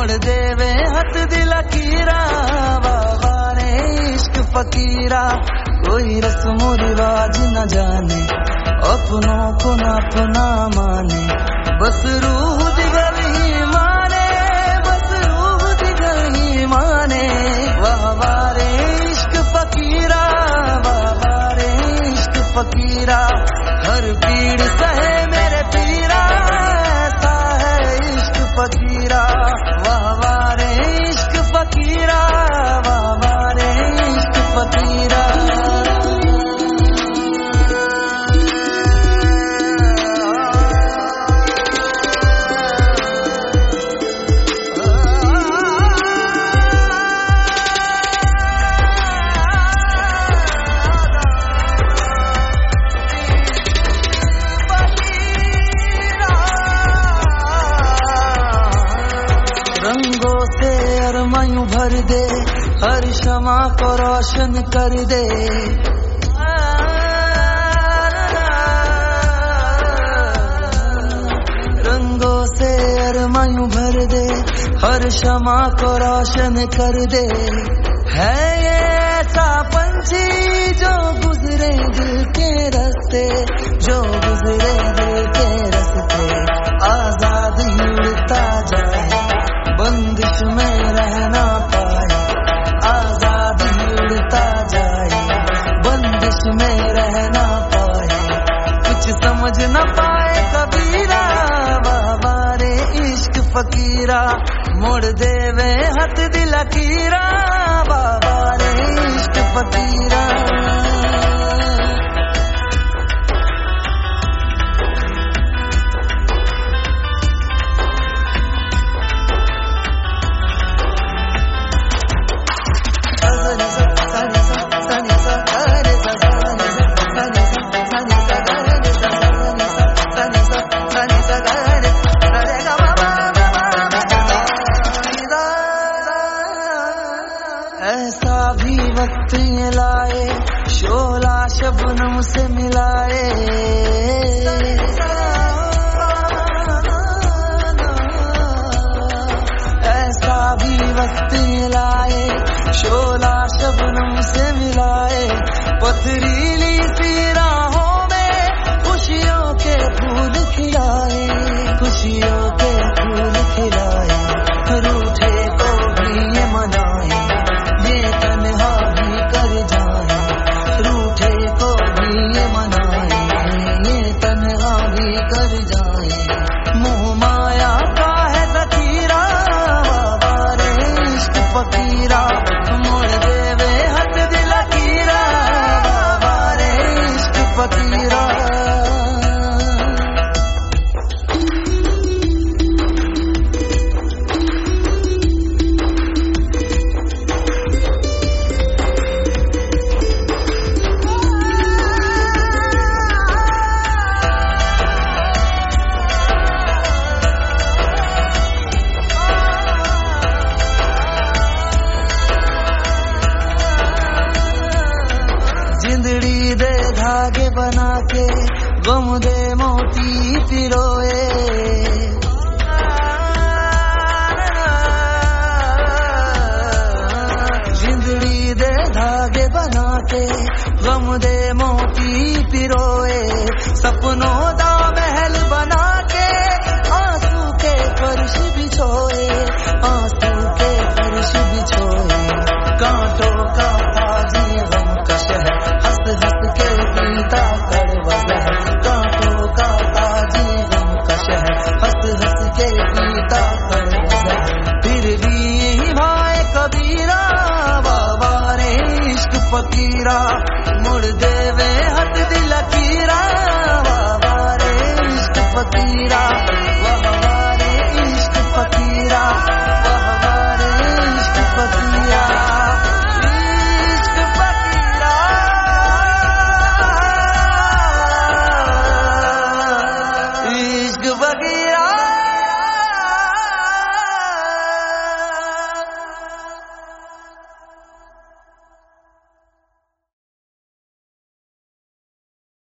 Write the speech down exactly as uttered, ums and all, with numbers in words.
मुड़ देवे हथ दिल कीरा वारे इश्क फकीरा कोई रस्म रिवाज न जाने अपनों को ना अपना माने बस रूह दिगल ही माने बस रूह दिगल ही माने वाह वारे इश्क फकीरा वाह वारे इश्क फकीरा हर पीड़ सहे मेरे पीरा ऐसा है इश्क फकीरा वाह वारे इश्क फकीरा वाह वारे इश्क फकीरा रंगों से अरमायूं भर दे हर शमा को रोशन कर दे रंगों से अरमायूं भर दे हर शमा को रोशन कर दे है ये ऐसा पंछी जो गुजरे दिल के रास्ते जो गुजरे दिल के रास्ते आजाद ही उड़ता जाए बंदिश में रहना पाए आजाद ही उड़ता जाए बंदिश में रहना पाए कुछ समझ न पाए कबीरा वाह वारे इश्क फकीरा मोड़ देवे हथ दिल कीरा वाह वारे इश्क फकीरा ऐसा भी वक्त ये लाए शोला शबनम से मिलाए ऐसा भी वक्त ये लाए शोला शबनम से मिलाए पथरीली सी राहों में खुशियों के फूल खिलाए खुशियों के फूल खिलाए रूठे को भी ये मनाए ये तन्हा भी कर जाए रूठे को भी ये मनाए ये तन्हा भी कर जाए मुँह माया का है ज़खीरा वारे इश्क फकीरा मोड़ देवे हथ दिल कीरा वारे इश्क फकीरा जिंदड़ी दे धागे बना के गम दे मोती पिरोए जिंदड़ी दे धागे बना के गम दे मोती पिरोए सपनों दा महल बना के आंसू के फर्श बिछोए आंसू के फर्श बिछोए कांटों का ताजी गम का शहर हंस हंस के पीता कड़वा जहर कांटों का ताजी गम का शहर हंस हंस के पीता कड़वा जहर फिर भी यही भाई कबीरा वारे इश्क फकीरा मुड़ देवे हथ दिल कीरा वारे इश्क फकीरा